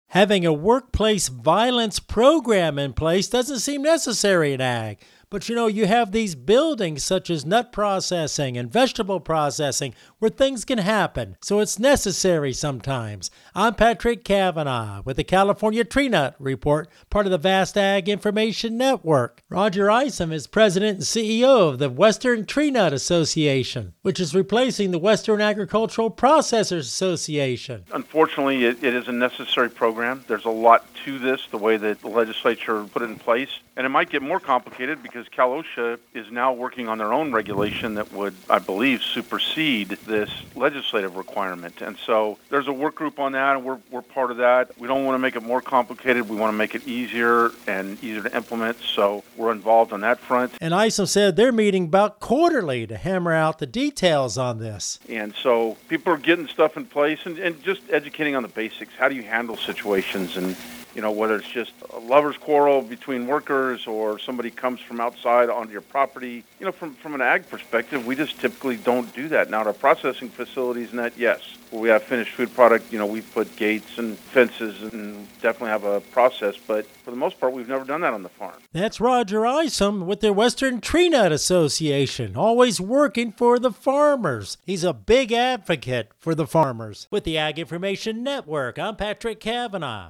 Having a workplace violence program in place doesn't seem necessary in ag. But you have these buildings such as nut processing and vegetable processing where things can happen. So it's necessary sometimes. I'm Patrick Cavanaugh with the California Tree Nut Report, part of the Vast Ag Information Network. Roger Isom is president and CEO of the Western Tree Nut Association, which is replacing the Western Agricultural Processors Association. Unfortunately, it is a necessary program. There's a lot to this, the way that the legislature put it in place. And it might get more complicated because Cal OSHA is now working on their own regulation that would, I believe, supersede this legislative requirement. And so there's a work group on that, and we're part of that. We don't want to make it more complicated. We want to make it easier and easier to implement, so we're involved on that front. And Isom said they're meeting about quarterly to hammer out the details on this. And so people are getting stuff in place and just educating on the basics. How do you handle situations? And whether it's just a lover's quarrel between workers or somebody comes from outside onto your property, from an ag perspective, we just typically don't do that. Now, at our processing facilities and that, yes. Where we have finished food product, we put gates and fences and definitely have a process. But for the most part, we've never done that on the farm. That's Roger Isom with the Western Tree Nut Association, always working for the farmers. He's a big advocate for the farmers. With the Ag Information Network, I'm Patrick Cavanaugh.